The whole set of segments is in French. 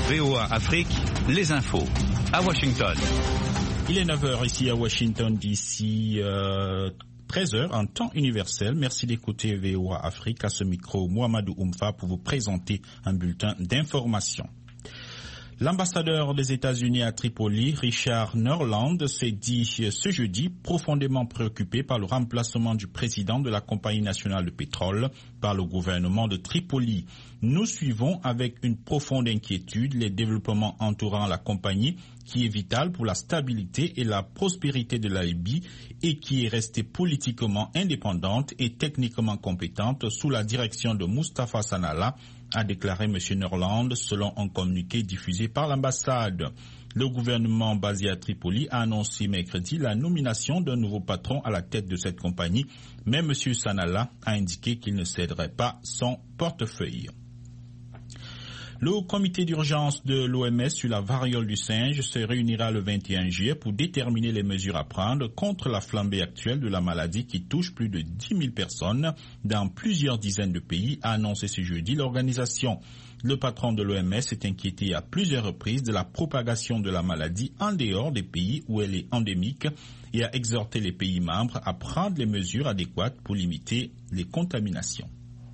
VOA Afrique, les infos. À Washington. Il est 9h ici à Washington, d'ici 13h en temps universel. Merci d'écouter VOA Afrique. À ce micro, Mohamedou Oumfa pour vous présenter un bulletin d'information. L'ambassadeur des États-Unis à Tripoli, Richard Norland, s'est dit ce jeudi profondément préoccupé par le remplacement du président de la Compagnie nationale de pétrole par le gouvernement de Tripoli. Nous suivons avec une profonde inquiétude les développements entourant la compagnie qui est vitale pour la stabilité et la prospérité de la Libye et qui est restée politiquement indépendante et techniquement compétente sous la direction de Mustafa Sanalla, a déclaré M. Norland selon un communiqué diffusé par l'ambassade. Le gouvernement basé à Tripoli a annoncé mercredi la nomination d'un nouveau patron à la tête de cette compagnie, mais M. Sanalla a indiqué qu'il ne céderait pas son portefeuille. Le comité d'urgence de l'OMS sur la variole du singe se réunira le 21 juillet pour déterminer les mesures à prendre contre la flambée actuelle de la maladie qui touche plus de 10 000 personnes dans plusieurs dizaines de pays, a annoncé ce jeudi l'organisation. Le patron de l'OMS s'est inquiété à plusieurs reprises de la propagation de la maladie en dehors des pays où elle est endémique et a exhorté les pays membres à prendre les mesures adéquates pour limiter les contaminations.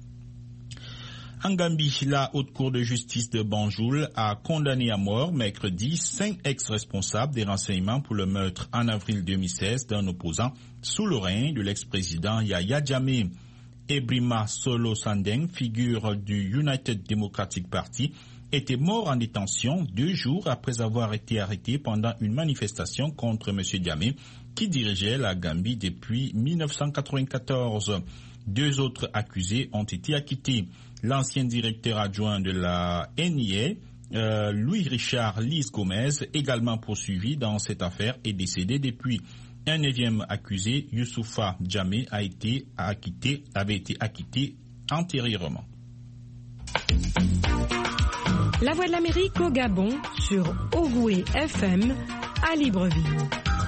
En Gambie, la Haute Cour de justice de Banjul a condamné à mort mercredi 5 ex-responsables des renseignements pour le meurtre en avril 2016 d'un opposant sous le règne de l'ex-président Yahya Jammeh. Ebrima Solo Sandeng, figure du United Democratic Party, était mort en détention 2 jours après avoir été arrêté pendant une manifestation contre M. Jammeh qui dirigeait la Gambie depuis 1994. 2 autres accusés ont été acquittés. L'ancien directeur adjoint de la NIA, Louis-Richard Lise Gomez, également poursuivi dans cette affaire, est décédé depuis. Un 9e accusé, Youssoufa Jammeh, avait été acquitté antérieurement. La Voix de l'Amérique au Gabon sur Ogoué FM à Libreville.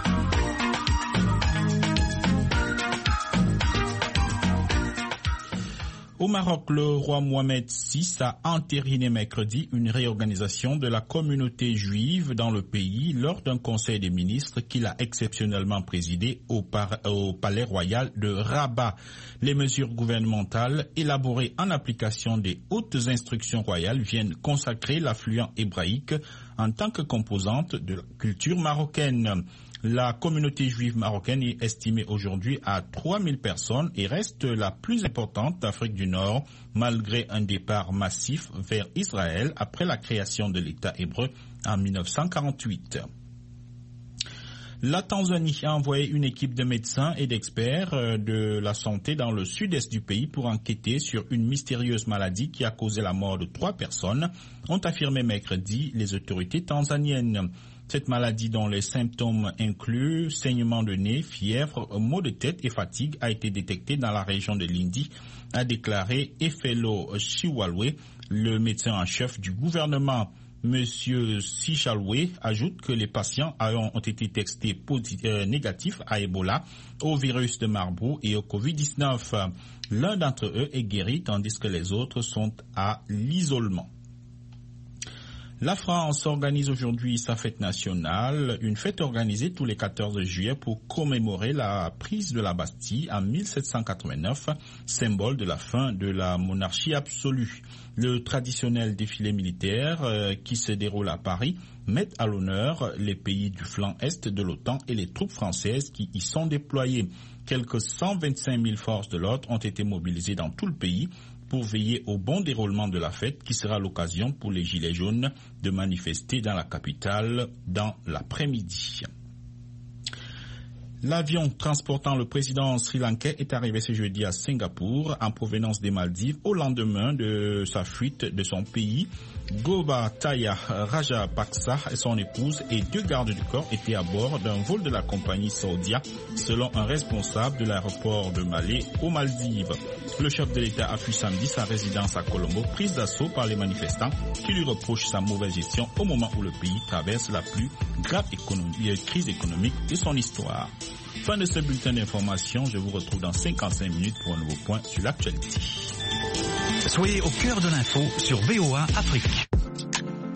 Au Maroc, le roi Mohamed VI a entériné mercredi une réorganisation de la communauté juive dans le pays lors d'un conseil des ministres qu'il a exceptionnellement présidé au palais royal de Rabat. Les mesures gouvernementales élaborées en application des hautes instructions royales viennent consacrer l'affluent hébraïque en tant que composante de la culture marocaine. La communauté juive marocaine est estimée aujourd'hui à 3000 personnes et reste la plus importante d'Afrique du Nord, malgré un départ massif vers Israël après la création de l'État hébreu en 1948. La Tanzanie a envoyé une équipe de médecins et d'experts de la santé dans le sud-est du pays pour enquêter sur une mystérieuse maladie qui a causé la mort de 3 personnes, ont affirmé mercredi les autorités tanzaniennes. Cette maladie dont les symptômes incluent saignement de nez, fièvre, maux de tête et fatigue a été détectée dans la région de Lindi, a déclaré Efelo Chiwalwe, le médecin en chef du gouvernement. Monsieur Sichalwe ajoute que les patients ont été testés négatifs à Ebola, au virus de Marburg et au Covid-19. L'un d'entre eux est guéri tandis que les autres sont à l'isolement. La France organise aujourd'hui sa fête nationale, une fête organisée tous les 14 juillet pour commémorer la prise de la Bastille en 1789, symbole de la fin de la monarchie absolue. Le traditionnel défilé militaire qui se déroule à Paris met à l'honneur les pays du flanc est de l'OTAN et les troupes françaises qui y sont déployées. Quelques 125 000 forces de l'ordre ont été mobilisées dans tout le pays pour veiller au bon déroulement de la fête qui sera l'occasion pour les Gilets jaunes de manifester dans la capitale dans l'après-midi. L'avion transportant le président sri-lankais est arrivé ce jeudi à Singapour en provenance des Maldives au lendemain de sa fuite de son pays. Gotabaya Rajapaksa et son épouse et 2 gardes du corps étaient à bord d'un vol de la compagnie Saudia, selon un responsable de l'aéroport de Malé aux Maldives. Le chef de l'État a fui samedi sa résidence à Colombo, prise d'assaut par les manifestants qui lui reprochent sa mauvaise gestion au moment où le pays traverse la plus grave crise économique de son histoire. Fin de ce bulletin d'information, je vous retrouve dans 55 minutes pour un nouveau point sur l'actualité. Soyez au cœur de l'info sur VOA Afrique.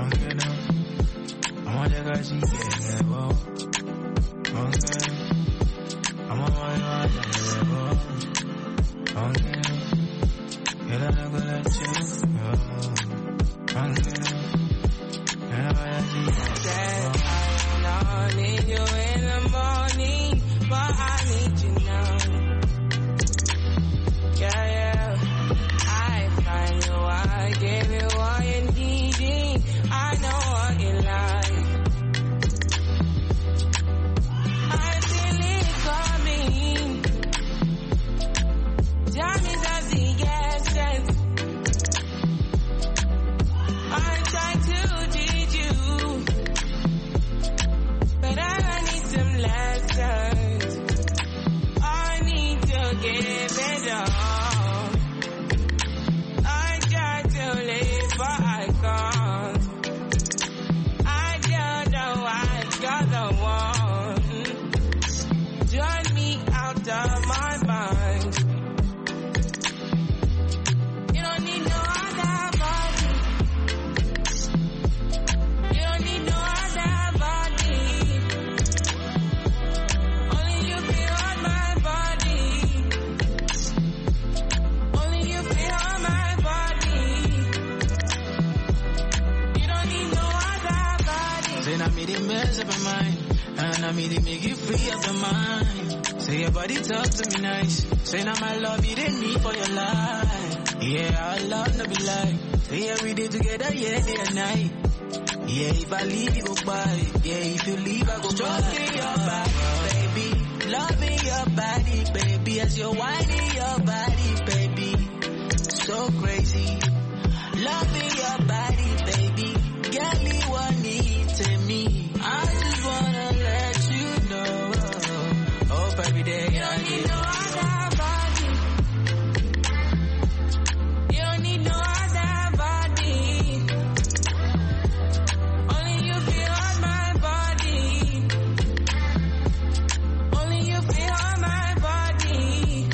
Say now my love you didn't need for your life. Yeah, our love no be lie. Say every day together, yeah, day and night. Yeah, if I leave you go by. Yeah, if you leave I go by. Stroking your body, baby. Loving your body, baby. As you're whining your body, baby. So crazy. Loving your body, baby. Girl, you want to me. I just wanna let you know. Hope every day I need no other body. You don't need no other body. Only you feel on my body. Only you feel on my body.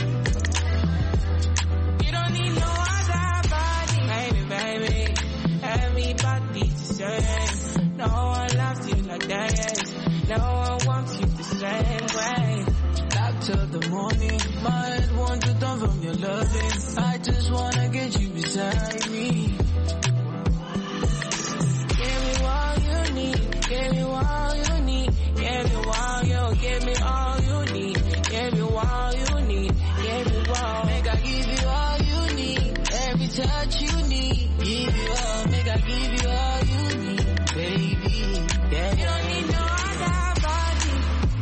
You don't need no other body. Baby, baby, everybody the same. No one loves you like that. No one wants you the same way. Back till the morning, my head wants to turn from your loving. I just wanna get you beside me. Give me all you need, give me all you need, give me all you, give me all you need, give me all you need, give me all. Make I give you all you need, every touch you need, give you all, make I give you all you need, baby. Yeah, you don't need no other body.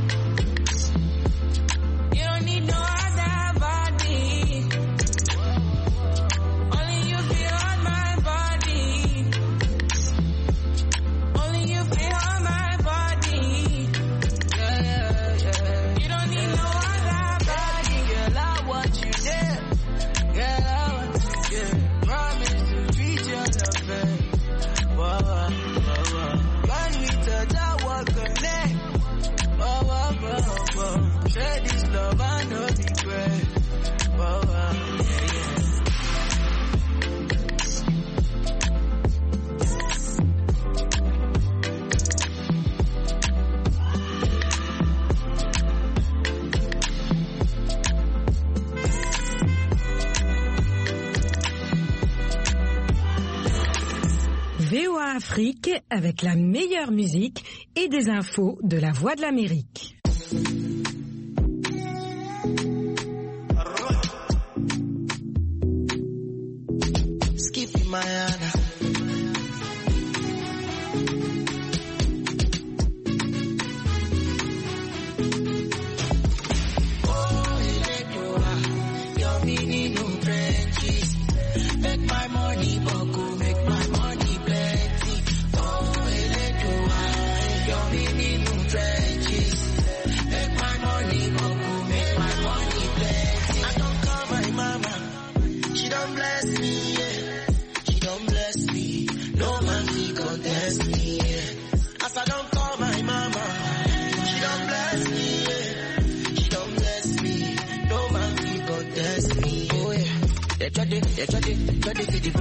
You don't need no other body. Only you feel on my body. Only you feel on my body. Yeah, yeah, yeah. You don't need no other body. Girl, I want you there. Girl, I want you there. Promise to reach your love. Whoa, whoa, whoa, whoa. When we touch, I walk connect. Whoa, whoa, whoa, whoa. Say this love, I know regret. Whoa, whoa, yeah, yeah. VOA Afrique avec la meilleure musique et des infos de la Voix de l'Amérique. Skippy Mayana. Oh, Electra, your mini new branches. Make my money buckle, make my money plenty. Oh, Electra, your mini new branches. Make my money buckle, make my money plenty. I don't call my mama, she don't bless me, yeah. She don't bless me, no man can contest me, yeah. As I don't call my mama, she don't bless me, yeah. She don't bless me, no man can contest me, oh yeah. They try to